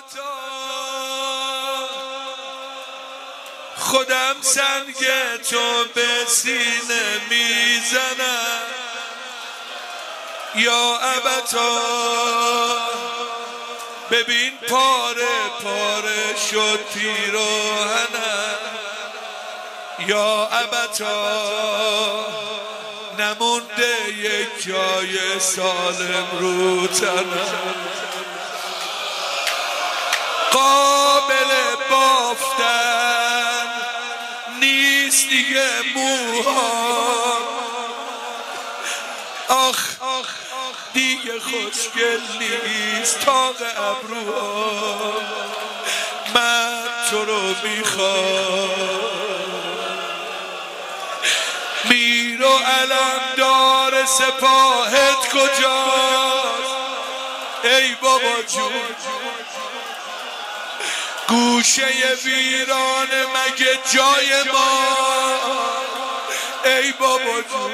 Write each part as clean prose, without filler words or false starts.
ابدا خودم سنگ تو به سینه میزنم یا ابدا ببین پاره پاره شد پیراهنم یا ابدا نمونده یک جای سالم رو تنم قابل بافتن نیست دیگه موها آخ دیگه خوشگل نیست تاق ابروها من تو رو میخوام میر و علمدار سپاهت کجاست ای بابا جون گوشه ویران مگه جای ما ای بابا جون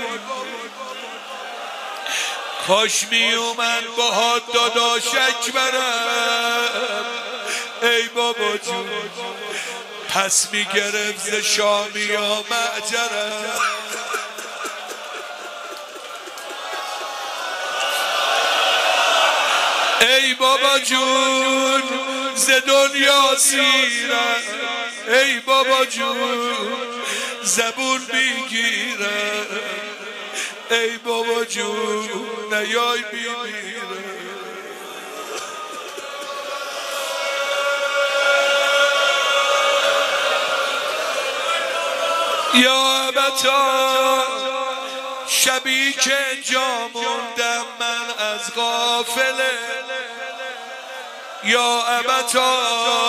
کاش می اومد با داداشک برم ای بابا جون پس می گرفت ز شامی یا معجرم ای بابا جون ز دنیا سیرم ای بابا جون زبون میگیرم ای بابا جون نیای میمیرم یا ابدا شبی که جا موندم من از غافله یا ابدا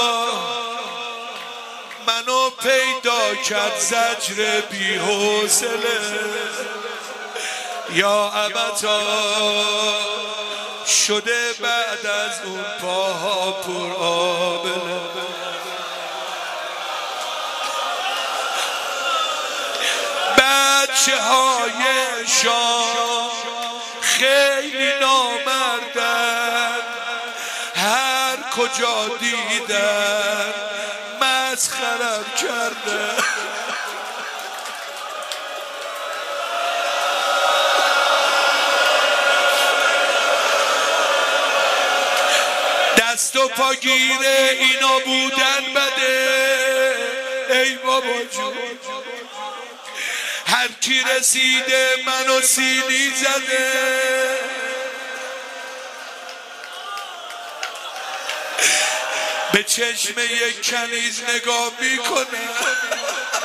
منو پیدا کرد زجر بی حوصله یا ابدا شده بعد از اون پاها پر آبله بچه های شام خیلی نامردن هر کجا دیدن مسخرم کردن دست و پاگیره اینا بودن بده ای بابا جون هر کی رسیده منو سینی زده به چشم یک کنیز نگاه میکنه